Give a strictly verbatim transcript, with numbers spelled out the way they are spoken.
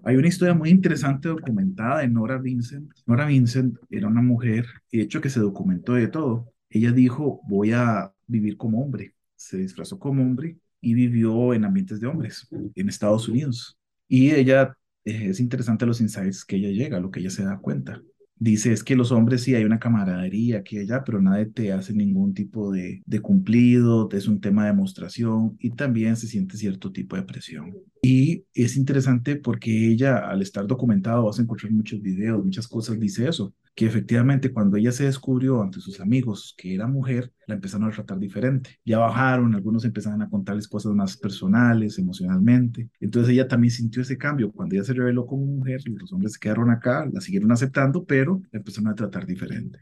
Hay una historia muy interesante documentada de Nora Vincent. Nora Vincent era una mujer, y de hecho que se documentó de todo. Ella dijo, voy a vivir como hombre. Se disfrazó como hombre y vivió en ambientes de hombres en Estados Unidos. Y ella, eh, es interesante los insights que ella llega, lo que ella se da cuenta. Dice, es que los hombres sí hay una camaradería aquí y allá, pero nadie te hace ningún tipo de, de cumplido, es un tema de demostración y también se siente cierto tipo de presión. Y es interesante porque ella, al estar documentado, vas a encontrar muchos videos, muchas cosas, dice eso, que efectivamente cuando ella se descubrió ante sus amigos que era mujer, la empezaron a tratar diferente. Ya bajaron, algunos empezaron a contarles cosas más personales, emocionalmente. Entonces ella también sintió ese cambio. Cuando ella se reveló como mujer, los hombres se quedaron acá, la siguieron aceptando, pero la empezaron a tratar diferente.